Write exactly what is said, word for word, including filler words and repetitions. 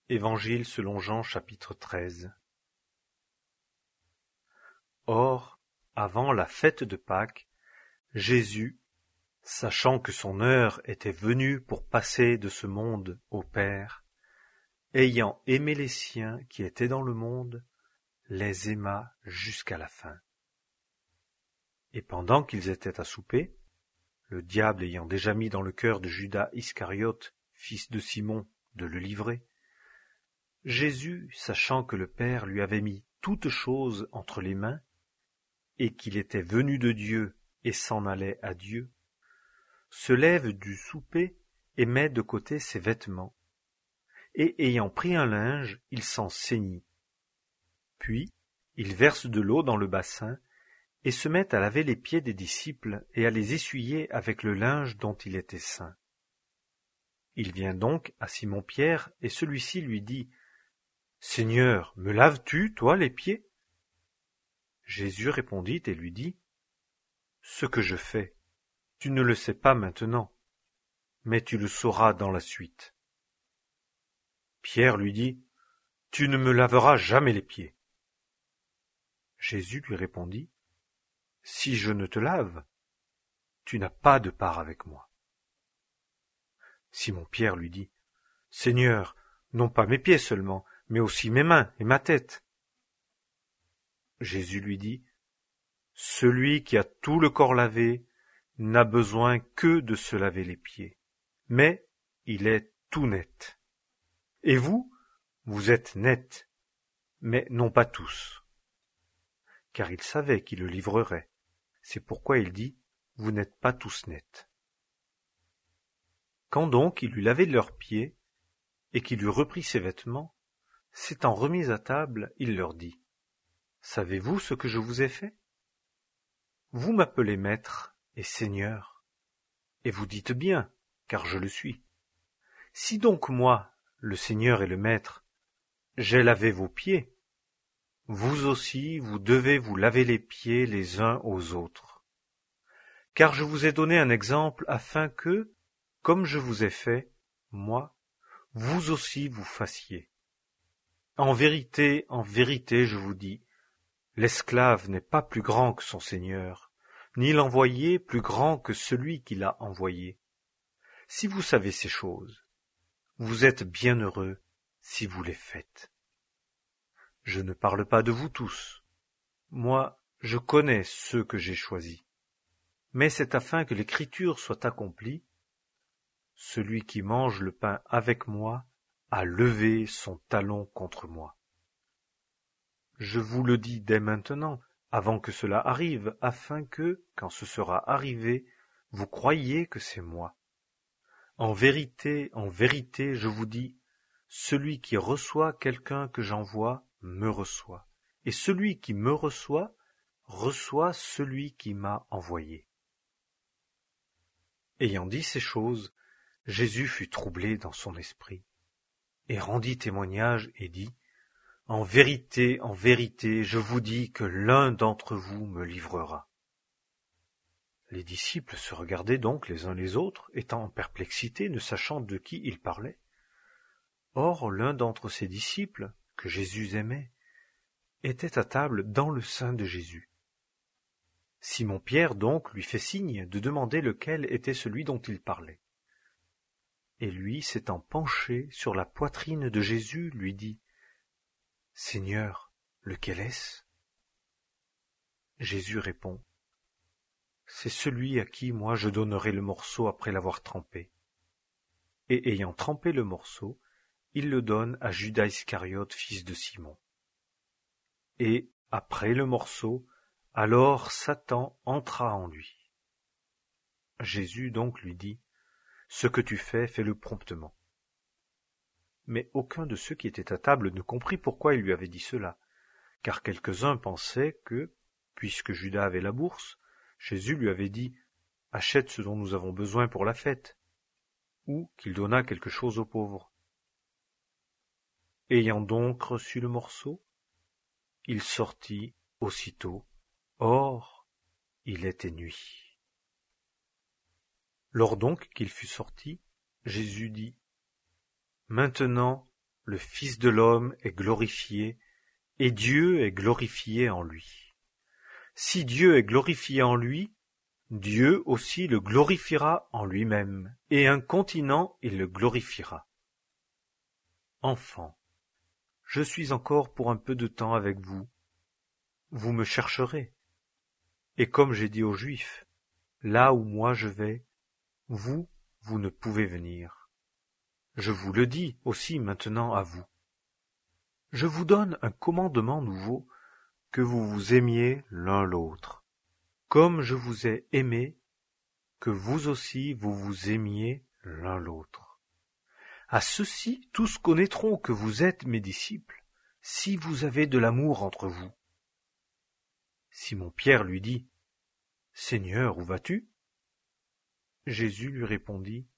Évangile selon Jean chapitre treize. Or, avant la fête de Pâques, Jésus, sachant que son heure était venue pour passer de ce monde au Père, ayant aimé les siens qui étaient dans le monde, les aima jusqu'à la fin. Et pendant qu'ils étaient à souper, le diable ayant déjà mis dans le cœur de Judas Iscariote, fils de Simon, de le livrer, Jésus, sachant que le Père lui avait mis toutes choses entre les mains, et qu'il était venu de Dieu et s'en allait à Dieu, se lève du souper et met de côté ses vêtements, et ayant pris un linge, il s'en ceignit. Puis, il verse de l'eau dans le bassin, et se met à laver les pieds des disciples et à les essuyer avec le linge dont il était ceint. Il vient donc à Simon-Pierre, et celui-ci lui dit « Seigneur, me laves-tu, toi, les pieds ?» Jésus répondit et lui dit « Ce que je fais, tu ne le sais pas maintenant, mais tu le sauras dans la suite. » Pierre lui dit « Tu ne me laveras jamais les pieds. » Jésus lui répondit « Si je ne te lave, tu n'as pas de part avec moi. » Simon-Pierre lui dit « Seigneur, non pas mes pieds seulement, mais aussi mes mains et ma tête. » Jésus lui dit « Celui qui a tout le corps lavé n'a besoin que de se laver les pieds, mais il est tout net. Et vous, vous êtes nets, mais non pas tous. » Car il savait qu'il le livrerait. C'est pourquoi il dit « Vous n'êtes pas tous nets. » Quand donc il eut lavé leurs pieds, et qu'il eut repris ses vêtements, s'étant remis à table, il leur dit « Savez-vous ce que je vous ai fait? Vous m'appelez maître et seigneur, et vous dites bien, car je le suis. Si donc moi, le seigneur et le maître, j'ai lavé vos pieds, vous aussi vous devez vous laver les pieds les uns aux autres. Car je vous ai donné un exemple afin que, comme je vous ai fait, moi, vous aussi vous fassiez. En vérité, en vérité, je vous dis, l'esclave n'est pas plus grand que son Seigneur, ni l'envoyé plus grand que celui qui l'a envoyé. Si vous savez ces choses, vous êtes bienheureux si vous les faites. Je ne parle pas de vous tous. Moi, je connais ceux que j'ai choisis. Mais c'est afin que l'Écriture soit accomplie. Celui qui mange le pain avec moi a levé son talon contre moi. Je vous le dis dès maintenant, avant que cela arrive, afin que, quand ce sera arrivé, vous croyiez que c'est moi. En vérité, en vérité, je vous dis, celui qui reçoit quelqu'un que j'envoie me reçoit, et celui qui me reçoit reçoit celui qui m'a envoyé. » Ayant dit ces choses, Jésus fut troublé dans son esprit, et rendit témoignage et dit « En vérité, en vérité, je vous dis que l'un d'entre vous me livrera. » Les disciples se regardaient donc les uns les autres, étant en perplexité, ne sachant de qui ils parlaient. Or, l'un d'entre ces disciples, que Jésus aimait, était à table dans le sein de Jésus. Simon-Pierre donc lui fait signe de demander lequel était celui dont il parlait. Et lui, s'étant penché sur la poitrine de Jésus, lui dit « Seigneur, lequel est-ce » Jésus répond « C'est celui à qui moi je donnerai le morceau après l'avoir trempé. » Et ayant trempé le morceau, il le donne à Judas Iscariote, fils de Simon. Et, après le morceau, alors Satan entra en lui. Jésus donc lui dit « Ce que tu fais, fais-le promptement. » Mais aucun de ceux qui étaient à table ne comprit pourquoi il lui avait dit cela, car quelques-uns pensaient que, puisque Judas avait la bourse, Jésus lui avait dit « Achète ce dont nous avons besoin pour la fête », ou qu'il donnât quelque chose aux pauvres. Ayant donc reçu le morceau, il sortit aussitôt. Or, il était nuit. Lors donc qu'il fut sorti, Jésus dit « Maintenant, le Fils de l'homme est glorifié, et Dieu est glorifié en lui. Si Dieu est glorifié en lui, Dieu aussi le glorifiera en lui-même, et incontinent il le glorifiera. Enfants, je suis encore pour un peu de temps avec vous. Vous me chercherez. Et comme j'ai dit aux Juifs, là où moi je vais, vous, vous ne pouvez venir. Je vous le dis aussi maintenant à vous. Je vous donne un commandement nouveau, que vous vous aimiez l'un l'autre. Comme je vous ai aimé, que vous aussi vous vous aimiez l'un l'autre. À ceci, tous connaîtront que vous êtes mes disciples, si vous avez de l'amour entre vous. Simon-Pierre lui dit, « Seigneur, où vas-tu » Jésus lui répondit,